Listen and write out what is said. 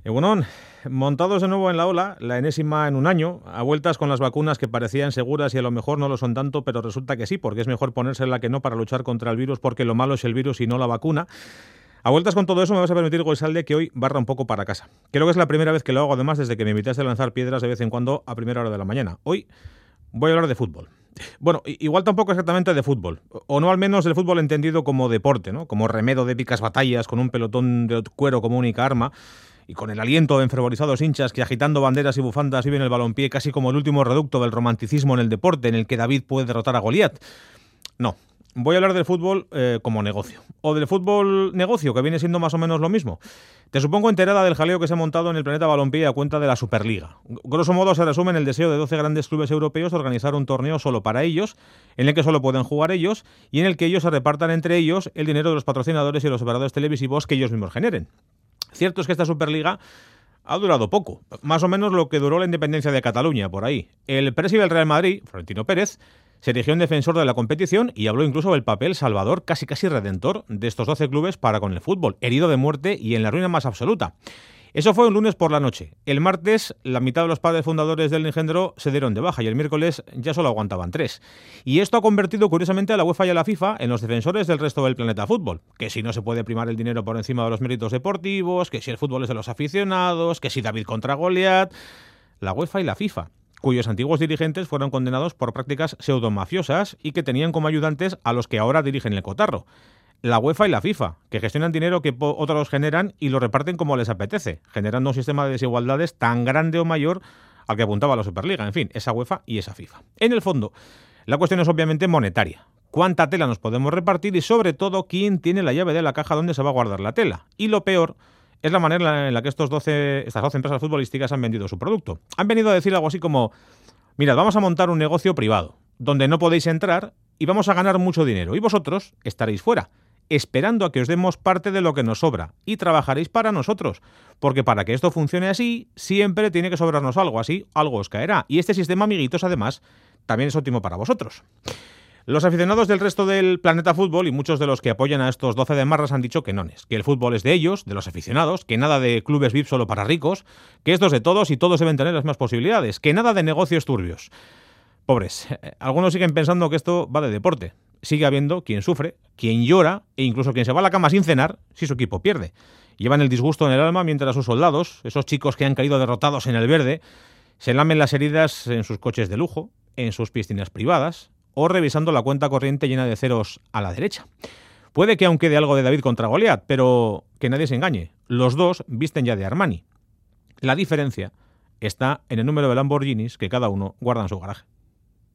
Egunon, montados de nuevo en la ola, la enésima en un año, a vueltas con las vacunas que parecían seguras y a lo mejor no lo son tanto, pero resulta que sí, porque es mejor ponérsela que no para luchar contra el virus, porque lo malo es el virus y no la vacuna. A vueltas con todo eso me vas a permitir, Goizalde, que hoy barra un poco para casa. Creo que es la primera vez que lo hago, además, desde que me invitaste a lanzar piedras de vez en cuando a primera hora de la mañana. Hoy voy a hablar de fútbol. Bueno, igual tampoco exactamente de fútbol, o no al menos del fútbol entendido como deporte, ¿no? Como remedo de épicas batallas con un pelotón de cuero como única arma y con el aliento de enfervorizados hinchas que agitando banderas y bufandas viven el balompié casi como el último reducto del romanticismo en el deporte en el que David puede derrotar a Goliat. No, voy a hablar del fútbol como negocio, o del fútbol negocio, que viene siendo más o menos lo mismo. Te supongo enterada del jaleo que se ha montado en el planeta balompié a cuenta de la Superliga. Grosso modo se resume en el deseo de 12 grandes clubes europeos de organizar un torneo solo para ellos, en el que solo pueden jugar ellos y en el que ellos se repartan entre ellos el dinero de los patrocinadores y los operadores televisivos que ellos mismos generen. Cierto es que esta Superliga ha durado poco, más o menos lo que duró la independencia de Cataluña, por ahí. El presidente del Real Madrid, Florentino Pérez, se erigió en defensor de la competición y habló incluso del papel salvador, casi redentor, de estos 12 clubes para con el fútbol, herido de muerte y en la ruina más absoluta. Eso fue un lunes por la noche. El martes, la mitad de los padres fundadores del engendro se dieron de baja y el miércoles ya solo aguantaban 3. Y esto ha convertido curiosamente a la UEFA y a la FIFA en los defensores del resto del planeta fútbol. Que si no se puede primar el dinero por encima de los méritos deportivos, que si el fútbol es de los aficionados, que si David contra Goliat. La UEFA y la FIFA, cuyos antiguos dirigentes fueron condenados por prácticas pseudomafiosas y que tenían como ayudantes a los que ahora dirigen el cotarro. La UEFA y la FIFA, que gestionan dinero que otros generan y lo reparten como les apetece, generando un sistema de desigualdades tan grande o mayor al que apuntaba la Superliga. En fin, esa UEFA y esa FIFA. En el fondo, la cuestión es obviamente monetaria. ¿Cuánta tela nos podemos repartir? Y sobre todo, ¿quién tiene la llave de la caja donde se va a guardar la tela? Y lo peor es la manera en la que estas 12 empresas futbolísticas han vendido su producto. Han venido a decir algo así como: mirad, vamos a montar un negocio privado, donde no podéis entrar y vamos a ganar mucho dinero, y vosotros estaréis fuera, esperando a que os demos parte de lo que nos sobra, y trabajaréis para nosotros, porque para que esto funcione así, siempre tiene que sobrarnos algo, así algo os caerá. Y este sistema, amiguitos, además, también es óptimo para vosotros. Los aficionados del resto del planeta fútbol y muchos de los que apoyan a estos 12 de marras han dicho que no es, que el fútbol es de ellos, de los aficionados, que nada de clubes VIP solo para ricos, que esto es de todos y todos deben tener las mismas posibilidades, que nada de negocios turbios. Pobres, algunos siguen pensando que esto va de deporte. Sigue habiendo quien sufre, quien llora e incluso quien se va a la cama sin cenar si su equipo pierde. Llevan el disgusto en el alma mientras sus soldados, esos chicos que han caído derrotados en el verde, se lamen las heridas en sus coches de lujo, en sus piscinas privadas o revisando la cuenta corriente llena de ceros a la derecha. Puede que aún quede algo de David contra Goliat, pero que nadie se engañe. Los dos visten ya de Armani. La diferencia está en el número de Lamborghinis que cada uno guarda en su garaje.